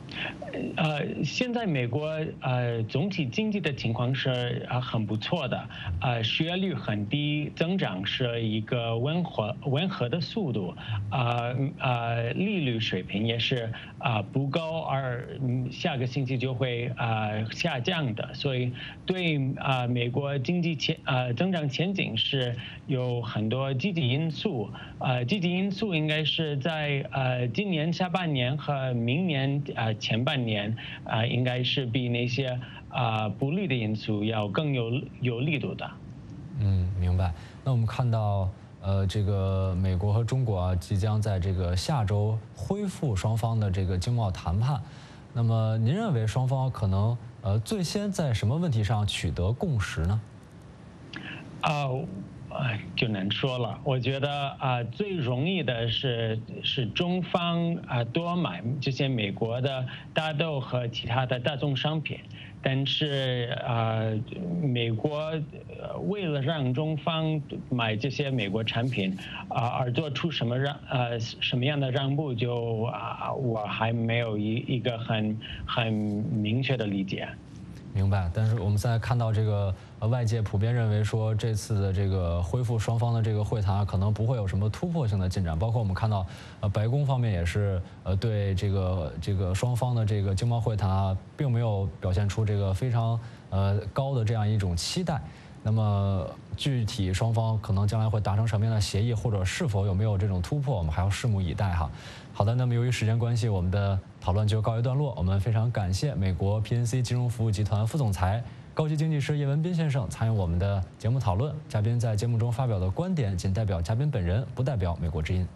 呃，现在美国呃总体经济的情况是啊很不错的，呃失业率很低，增长是一个温和温和的速度，啊呃利率水平也是啊不高，而下个星期就会啊下降的，所以对啊美国经济前呃增长前景是有很多积极因素，呃积极因素应该是在呃今年下半年和明年啊前半年啊应该是比那些啊不利的因素要更有有力度的。 嗯，明白。那我们看到，呃，这个美国和中国啊，即将在这个下周恢复双方的这个经贸谈判。那么，您认为双方可能呃最先在什么问题上取得共识呢？ 啊、呃，就难说了。我觉得啊、呃，最容易的是是中方啊、呃、多买这些美国的大豆和其他的大宗商品。但是啊、呃，美国为了让中方买这些美国产品啊、呃，而做出什么让呃什么样的让步就，就啊，我还没有一一个很很明确的理解。 明白。但是我们现在看到这个呃外界普遍认为说，这次的这个恢复双方的这个会谈可能不会有什么突破性的进展。包括我们看到，呃，白宫方面也是呃对这个这个双方的这个经贸会谈啊，并没有表现出这个非常呃高的这样一种期待。那么具体双方可能将来会达成什么样的协议，或者是否有没有这种突破，我们还要拭目以待哈。好的，那么由于时间关系，我们的讨论就告一段落。我们非常感谢美国 P N C 金融服务集团副总裁、高级经济师叶文斌先生参与我们的节目讨论。嘉宾在节目中发表的观点仅代表嘉宾本人，不代表美国之音。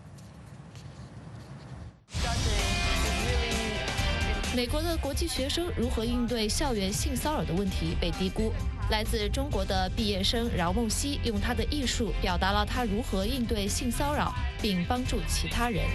美国的国际学生如何应对校园性骚扰的问题被低估。来自中国的毕业生饶梦溪用他的艺术表达了他如何应对性骚扰，并帮助其他人。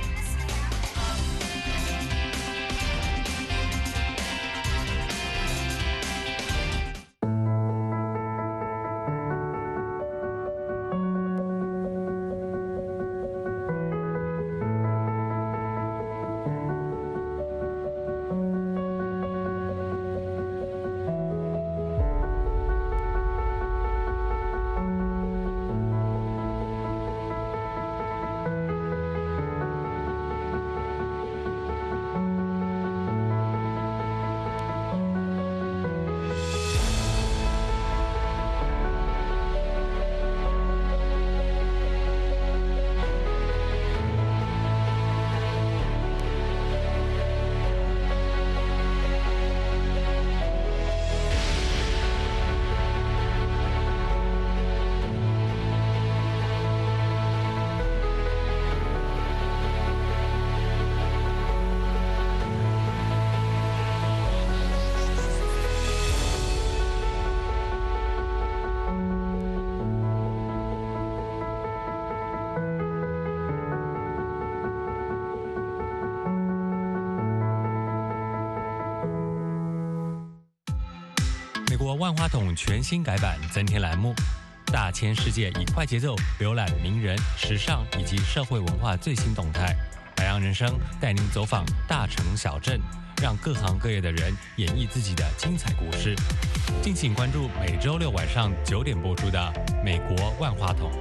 美国万花筒全新改版增添栏目，大千世界以快节奏浏览名人、时尚以及社会文化最新动态。百样人生带您走访大城小镇，让各行各业的人演绎自己的精彩故事。敬请关注每周六晚上九点播出的《美国万花筒》。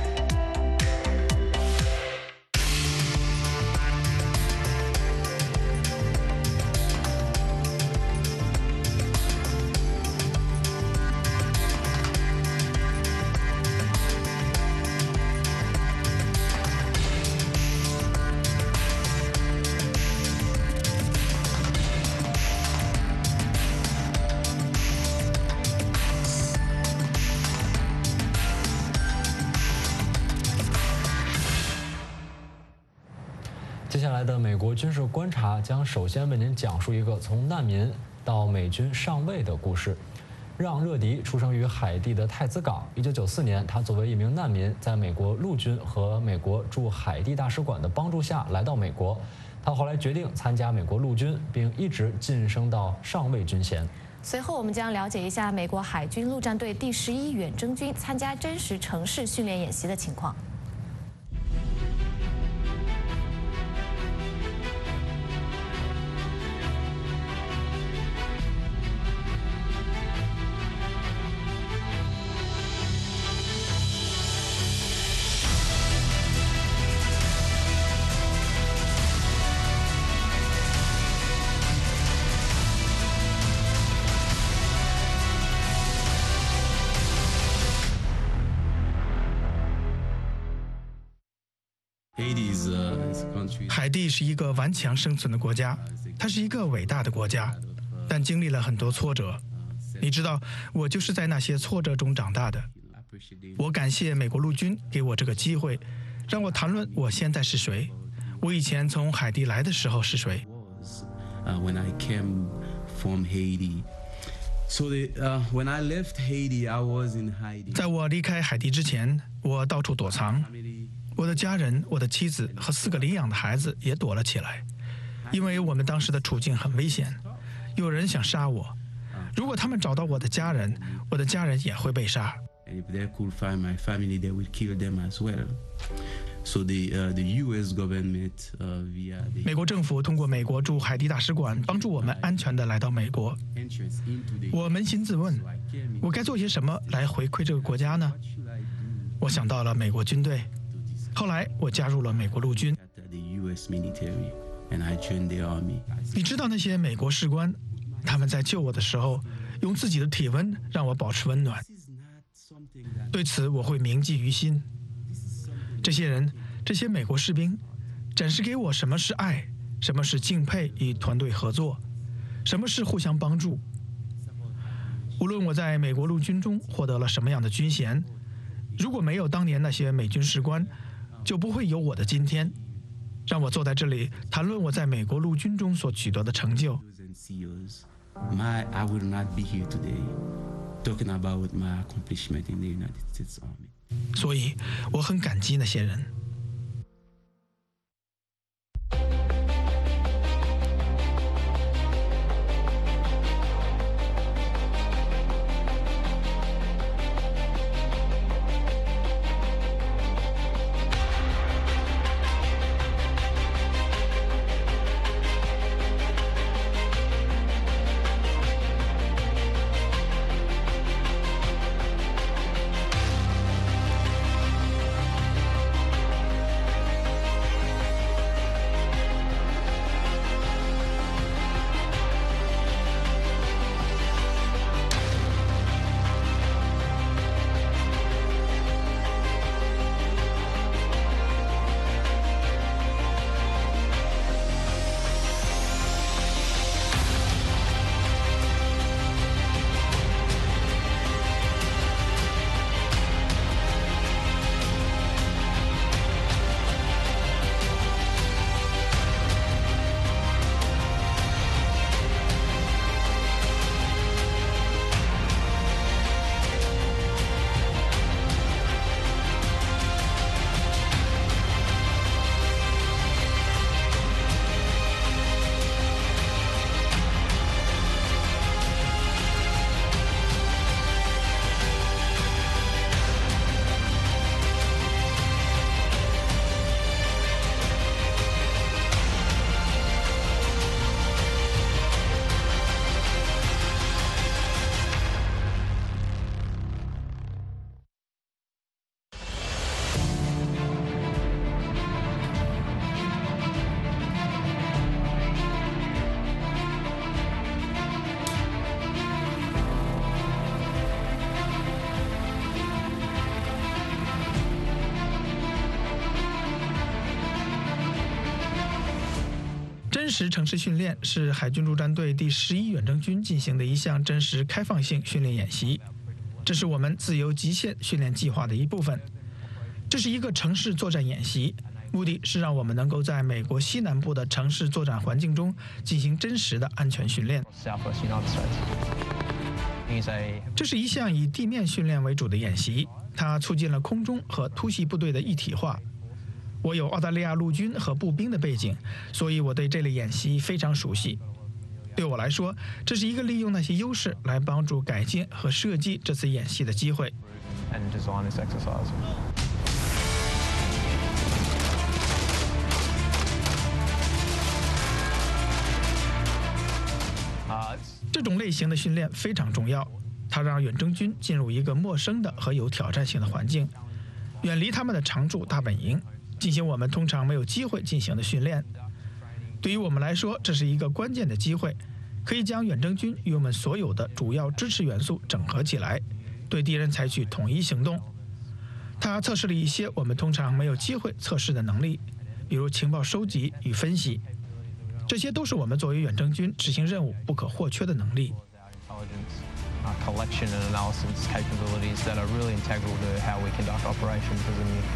接下来的美国军事观察将首先为您讲述一个从难民到美军上尉的故事。让·热迪出生于海地的太子港。一九九四年，他作为一名难民，在美国陆军和美国驻海地大使馆的帮助下来到美国。他后来决定参加美国陆军，并一直晋升到上尉军衔。 随后，我们将了解一下美国海军陆战队第十一远征军参加真实城市训练演习的情况。 海地是一个顽强生存的国家，它是一个伟大的国家，但经历了很多挫折。你知道，我就是在那些挫折中长大的。我感谢美国陆军给我这个机会，让我谈论我现在是谁，我以前从海地来的时候是谁。 When I came from Haiti, so when I left Haiti, I was in Haiti. 在我离开海地之前，我到处躲藏，我的家人、我的妻子和四个领养的孩子也躲了起来，因为我们当时的处境很危险，有人想杀我。如果他们找到我的家人，我的家人也会被杀。 And if they could find my family, they would kill them as well. So the uh, the U S government uh, via the 美国政府通过美国驻海地大使馆帮助我们安全地来到美国。我扪心自问，我该做些什么来回馈这个国家呢？我想到了美国军队，后来我加入了美国陆军。你知道那些美国士官，他们在救我的时候，用自己的体温让我保持温暖。对此我会铭记于心。这些人，这些美国士兵，展示给我什么是爱，什么是敬佩与团队合作，什么是互相帮助。无论我在美国陆军中获得了什么样的军衔，如果没有当年那些美军士官，就不会有我的今天。让我坐在这里谈论我在美国陆军中所取得的成就。 My, I would not be here today talking about my accomplishment in the United States Army. 所以，我很感激那些人。真实城市训练是海军陆战队第十一远征军进行的一项真实开放性训练演习，这是我们自由极限训练计划的一部分。这是一个城市作战演习，目的是让我们能够在美国西南部的城市作战环境中进行真实的安全训练。这是一项以地面训练为主的演习，它促进了空中和突袭部队的一体化。我有澳大利亚陆军和步兵的背景，所以我对这类演习非常熟悉。对我来说，这是一个利用那些优势来帮助改进和设计这次演习的机会。这种类型的训练非常重要，它让远征军进入一个陌生的和有挑战性的环境，远离他们的常驻大本营，进行我们通常没有机会进行的训练。对于我们来说，这是一个关键的机会，可以将远征军与我们所有的主要支持元素整合起来，对敌人采取统一行动。它测试了一些我们通常没有机会测试的能力， 比如情报收集与分析，这些都是我们作为远征军执行任务不可或缺的能力。 collection and analysis capabilities that are really integral to how we conduct operations as a unit.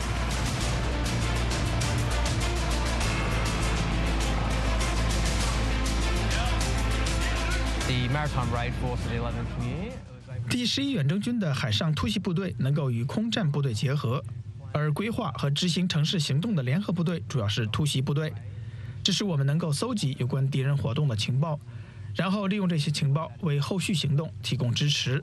The Maritime Raid Force at eleventh Year. 第十一远征军的海上突袭部队能够与空战部队结合，而规划和执行城市行动的联合部队主要是突袭部队，这使我们能够搜集有关敌人活动的情报。 然后利用这些情报为后续行动提供支持。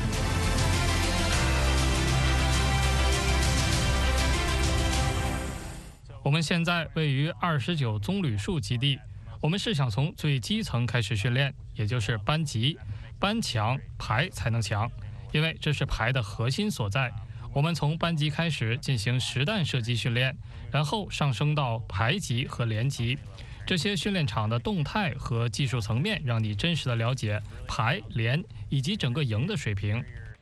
我们现在位于二十九棕榈树基地，我们是想从最基层开始训练，也就是班级、班强、排才能强，因为这是排的核心所在。我们从班级开始进行实弹射击训练，然后上升到排级和连级。 这些训练场的动态和技术层面，让你真实的了解排、连以及整个营的水平。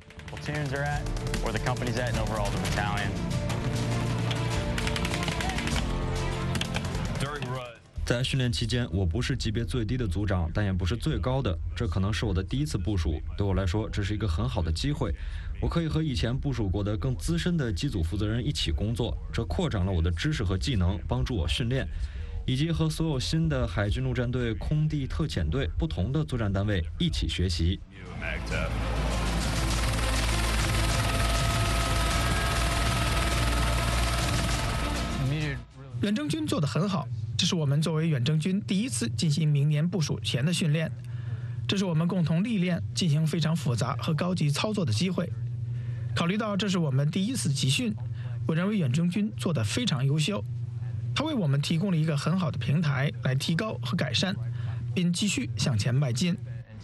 在训练期间，我不是级别最低的组长，但也不是最高的。这可能是我的第一次部署，对我来说，这是一个很好的机会。我可以和以前部署过的更资深的机组负责人一起工作，这扩展了我的知识和技能，帮助我训练。 以及和所有新的海军陆战队、空地特遣队不同的作战单位一起学习。 远征军做得很好，这是我们作为远征军第一次进行明年部署前的训练，这是我们共同历练、进行非常复杂和高级操作的机会。考虑到这是我们第一次集训，我认为远征军做得非常优秀。 它为我们提供了一个很好的平台来提高和改善，并继续向前迈进。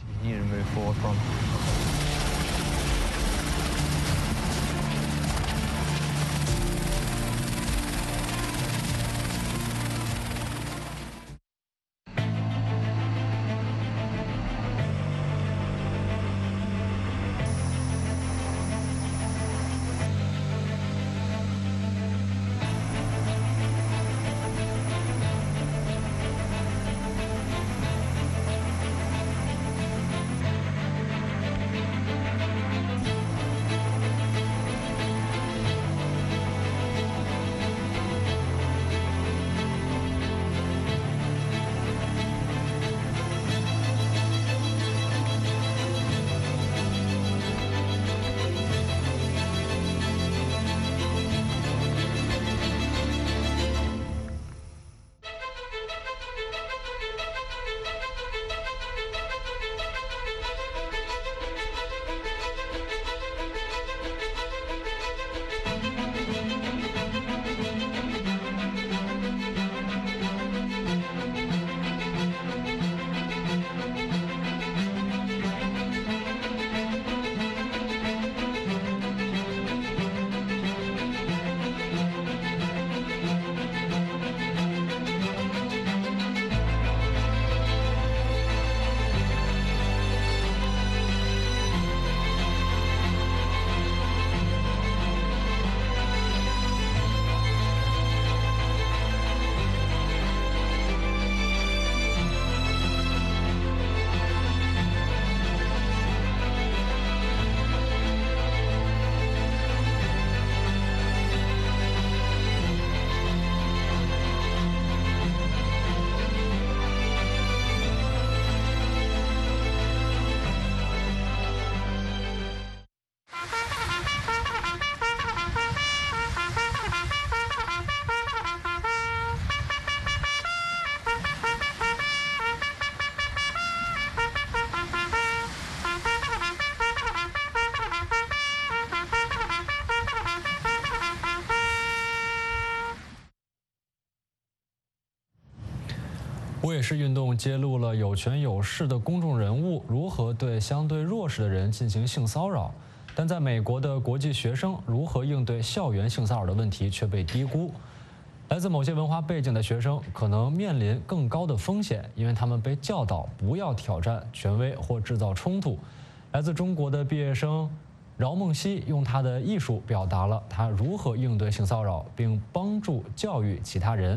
我也是运动揭露了有权有势的公众人物如何对相对弱势的人进行性骚扰，但在美国的国际学生如何应对校园性骚扰的问题却被低估。来自某些文化背景的学生可能面临更高的风险，因为他们被教导不要挑战权威或制造冲突。来自中国的毕业生饶梦溪用他的艺术表达了他如何应对性骚扰，并帮助教育其他人。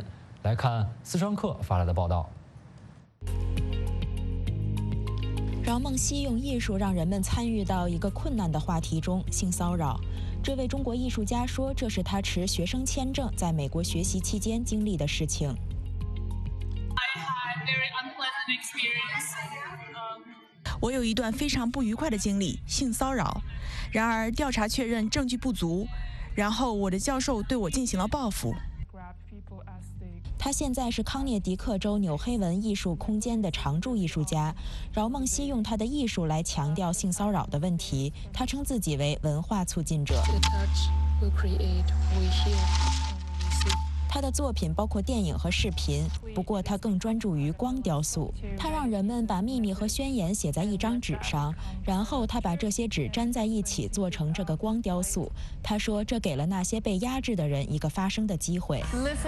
来看四川客发来的报道。 饶梦溪用艺术让人们参与到一个困难的话题中——性骚扰。这位中国艺术家说，这是他持学生签证在美国学习期间经历的事情。 我有一段非常不愉快的经历，性骚扰。然而调查确认证据不足，然后我的教授对我进行了报复。 他现在是康涅狄克州纽黑文艺术空间的常驻艺术家。饶梦溪用他的艺术来强调性骚扰的问题。他称自己为文化促进者。他的作品包括电影和视频，不过他更专注于光雕塑。他让人们把秘密和宣言写在一张纸上，然后他把这些纸粘在一起做成这个光雕塑。他说，这给了那些被压制的人一个发声的机会。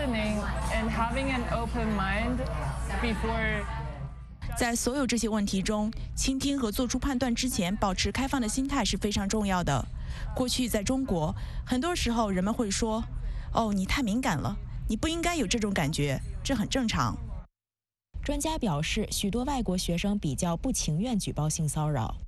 在所有这些问题中，倾听和做出判断之前，保持开放的心态是非常重要的。过去在中国，很多时候人们会说：“哦，你太敏感了。”你不应该有这种感觉，这很正常。 专家表示，许多外国学生比较不情愿举报性骚扰。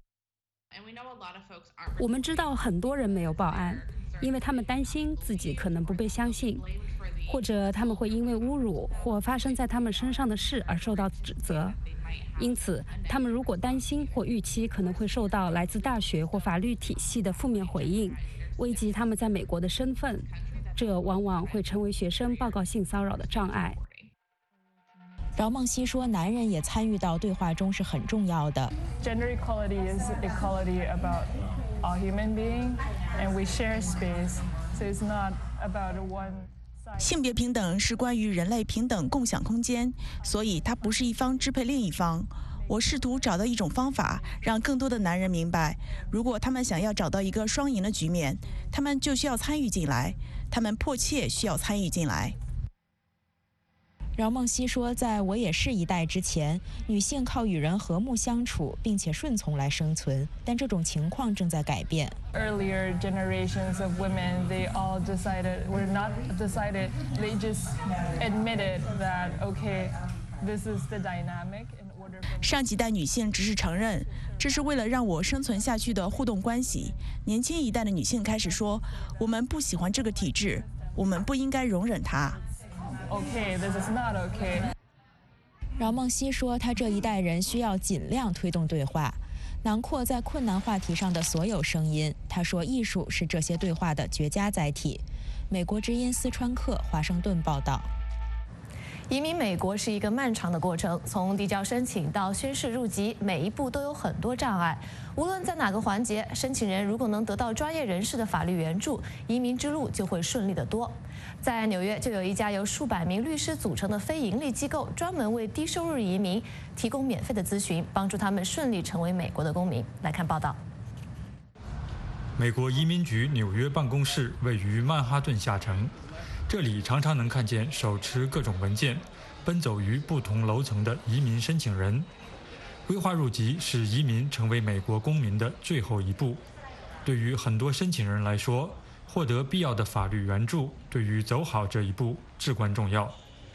我们知道很多人没有报案，因为他们担心自己可能不被相信，或者他们会因为侮辱或发生在他们身上的事而受到指责。因此，他们如果担心或预期可能会受到来自大学或法律体系的负面回应，危及他们在美国的身份。这往往会成为学生报告性骚扰的障碍。 饶梦溪说，男人也参与到对话中是很重要的。 Gender equality is equality about all human being, and we share space, so it's not about one. 性别平等是关于人类平等共享空间，所以它不是一方支配另一方。我试图找到一种方法，让更多的男人明白，如果他们想要找到一个双赢的局面，他们就需要参与进来，他们迫切需要参与进来。 饶梦溪说，在我也是一代之前，女性靠与人和睦相处并且顺从来生存，但这种情况正在改变。 Earlier generations of women, they all decided, were not decided, they just admitted that, okay, this is the dynamic. 上几代女性只是承认，这是为了让我生存下去的互动关系。年轻一代的女性开始说，我们不喜欢这个体制，我们不应该容忍它。 Okay, this is not okay. 饶梦溪说，他这一代人需要尽量推动对话，囊括在困难话题上的所有声音。他说，艺术是这些对话的绝佳载体。美国之音四川客华盛顿报道。 移民美国是一个漫长的过程，从递交申请到宣誓入籍，每一步都有很多障碍。无论在哪个环节，申请人如果能得到专业人士的法律援助，移民之路就会顺利得多。在纽约，就有一家由数百名律师组成的非营利机构，专门为低收入移民提供免费的咨询，帮助他们顺利成为美国的公民。来看报道。 美国移民局纽约办公室位于曼哈顿下城。这里常常能看见手持各种文件、奔走于不同楼层的移民申请人。规划入籍是移民成为美国公民的最后一步。对于很多申请人来说，获得必要的法律援助对于走好这一步至关重要。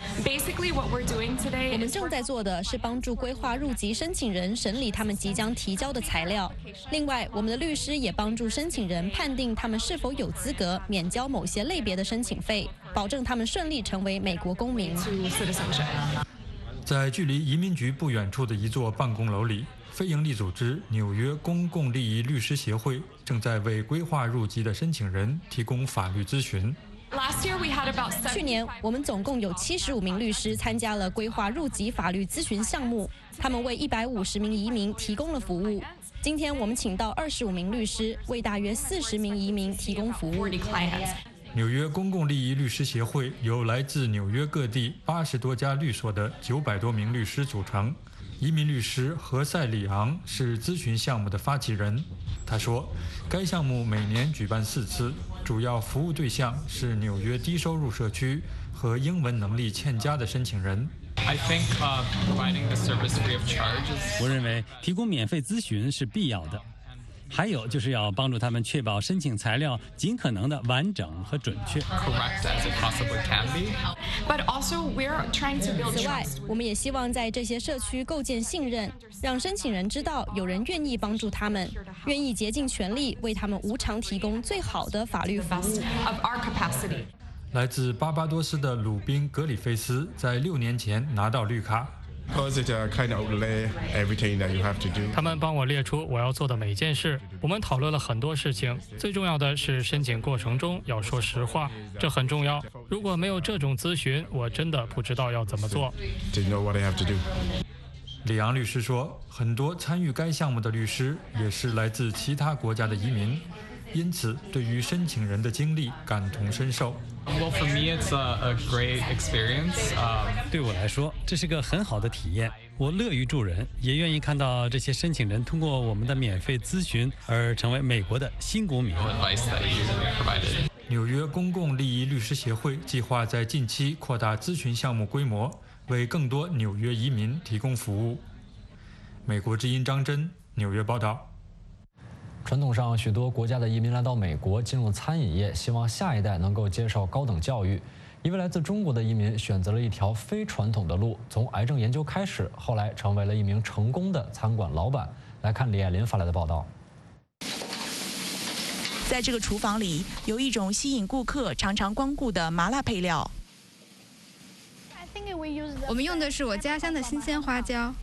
我们正在做的是帮助规划入籍申请人审理他们即将提交的材料。另外，我们的律师也帮助申请人判定他们是否有资格免交某些类别的申请费，保证他们顺利成为美国公民。 在距离移民局不远处的一座办公楼里，非营利组织纽约公共利益律师协会正在为规划入籍的申请人提供法律咨询。 去年，我们总共有七十五名律师参加了规划入籍法律咨询项目，他们为一百五十名移民提供了服务。今天，我们请到二十五名律师，为大约四十名移民提供服务。 纽约公共利益律师协会由来自纽约各地八十多家律所的九百多名律师组成。移民律师何塞里昂是咨询项目的发起人。他说，该项目每年举办四次，主要服务对象是纽约低收入社区和英文能力欠佳的申请人。 我认为提供免费咨询是必要的。 还有就是要帮助他们确保申请材料尽可能的完整和准确。 此外，我们也希望在这些社区构建信任，让申请人知道有人愿意帮助他们，愿意竭尽全力为他们无偿提供最好的法律服务。 来自巴巴多斯的鲁宾·格里菲斯在六年前拿到绿卡。 他们帮我列出我要做的每件事，我们讨论了很多事情，最重要的是申请过程中要说实话，这很重要。如果没有这种咨询，我真的不知道要怎么做。 里昂律师说，很多参与该项目的律师也是来自其他国家的移民，因此对于申请人的经历感同身受。 Well, for me, it's a, a great experience. Um, 对我来说，这是个很好的体验。我乐于助人，也愿意看到这些申请人通过我们的免费咨询而成为美国的新公民。 纽约公共利益律师协会计划在近期扩大咨询项目规模，为更多纽约移民提供服务。美国之音张真，纽约报道。 传统上，许多国家的移民来到美国，进入餐饮业，希望下一代能够接受高等教育。一位来自中国的移民选择了一条非传统的路，从癌症研究开始，后来成为了一名成功的餐馆老板。来看李爱林发来的报道。 在这个厨房里，有一种吸引顾客常常光顾的麻辣配料。 我们用的是我家乡的新鲜花椒。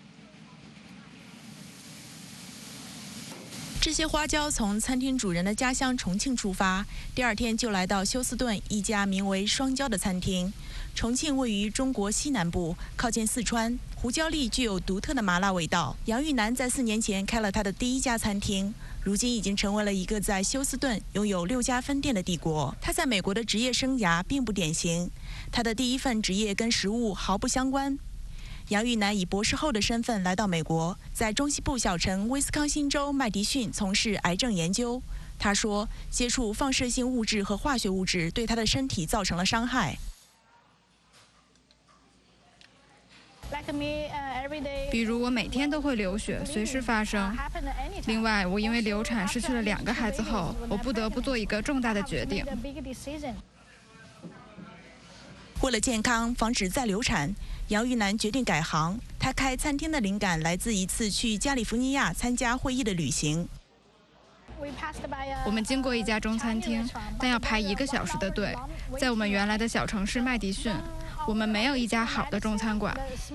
这些花椒从餐厅主人的家乡重庆出发，第二天就来到休斯顿一家名为双椒的餐厅。重庆位于中国西南部，靠近四川，胡椒粒具有独特的麻辣味道。杨玉楠在四年前开了他的第一家餐厅，如今已经成为了一个在休斯顿拥有六家分店的帝国。他在美国的职业生涯并不典型，他的第一份职业跟食物毫不相关。杨玉楠以博士后的身份来到美国，在中西部小城威斯康星州麦迪逊从事癌症研究。他说，接触放射性物质和化学物质对他的身体造成了伤害。 比如我每天都会流血，随时发生。另外，我因为流产失去了两个孩子后，我不得不做一个重大的决定。 为了健康，防止再流产，杨玉楠决定改行。他开餐厅的灵感来自一次去加利福尼亚参加会议的旅行。 我们经过一家中餐厅，但要排一个小时的队。在我们原来的小城市麦迪逊，我们没有一家好的中餐馆。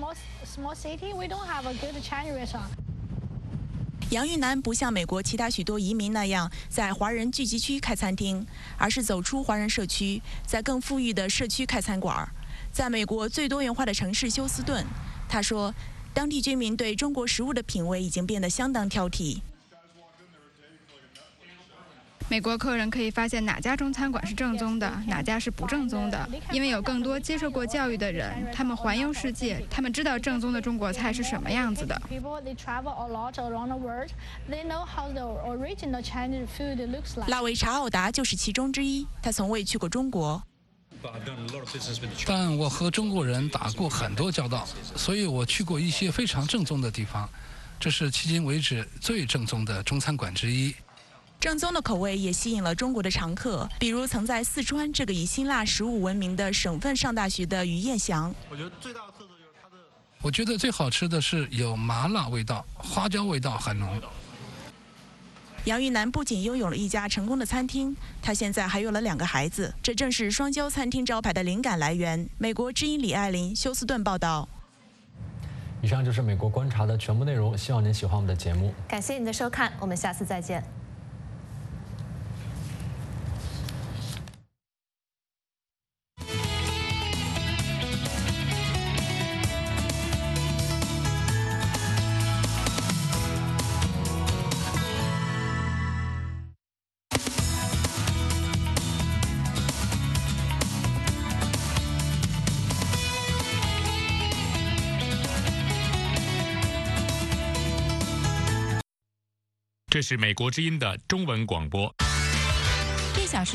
杨玉楠不像美国其他许多移民那样在华人聚集区开餐厅，而是走出华人社区，在更富裕的社区开餐馆。在美国最多元化的城市休斯顿，他说，当地居民对中国食物的品味已经变得相当挑剔。 美国客人可以发现哪家中餐馆是正宗的，哪家是不正宗的，因为有更多接受过教育的人，他们环游世界，他们知道正宗的中国菜是什么样子的。 拉维查奥达就是其中之一，他从未去过中国。 但我和中国人打过很多交道，所以我去过一些非常正宗的地方，这是迄今为止最正宗的中餐馆之一。 正宗的口味也吸引了中国的常客，比如曾在四川这个以辛辣食物闻名的省份上大学的于彦祥。 我觉得最大的特色就是它的，我觉得最好吃的是有麻辣味道，花椒味道很浓。 杨玉楠不仅拥有了一家成功的餐厅，他现在还有了两个孩子，这正是双椒餐厅招牌的灵感来源。美国之音李爱玲，休斯顿报道。 以上就是美国观察的全部内容，希望您喜欢我们的节目。 感谢您的收看，我们下次再见。 这是美国之音的中文广播。